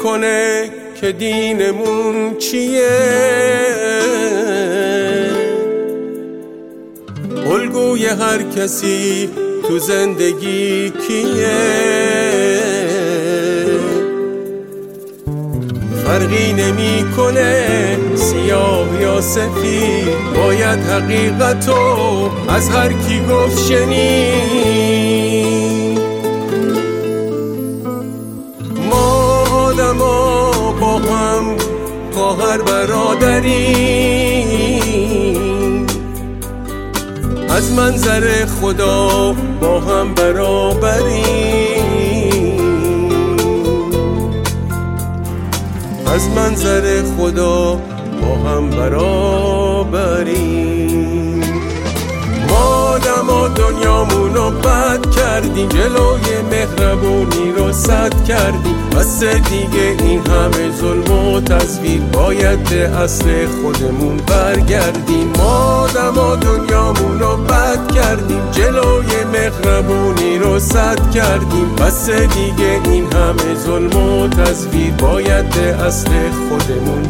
نمیکنه که دینمون چیه. الگوی هر کسی تو زندگی کیه. فرقی نمیکنه سیاه یا سفید، باید حقیقتو از هر کی گفت شنید. ما آدما با هم خواهر برادریم، از منظر خدا با هم برابریم، از منظر خدا با هم برابریم. ما آدما دنیامونو بد کردیم، جلوی مهربونی رو سد کردیم. بس دیگه این همه ظلم و تزویر، باید به اصل خودمون برگردیم. ما آدما دنیامونو بد کردیم، جلوی مهربونی رو سد کردیم. بس دیگه این همه ظلم و تزویر، باید به اصل خودمون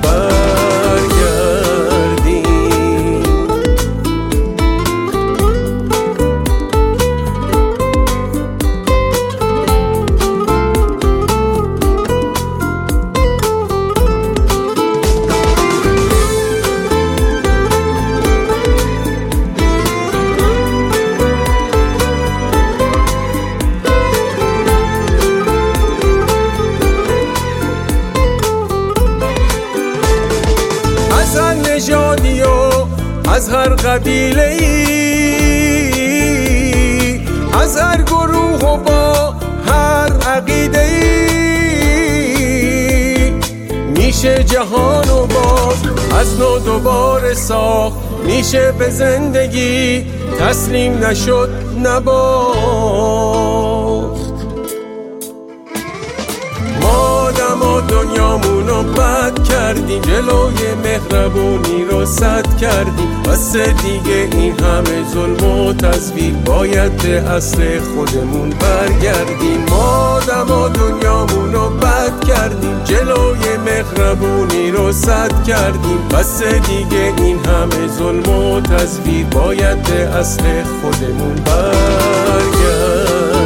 برگردیم. از هر نژادی و از هر قبیله ای، از هر گروه و با هر عقیده ای، میشه جهانو باز از نو دوباره ساخت. میشه به زندگی تسلیم نشد نباخت. ما دنیامونو بد کردیم، جلوی مهربونی رو سد کردیم. بس دیگه این همه ظلم و تزویر، باید به اصل خودمون برگردیم. ما دنیامونو بد کردیم، جلوی مهربونی رو سد کردیم. بس دیگه این همه ظلم و تزویر، باید به اصل خودمون برگردیم.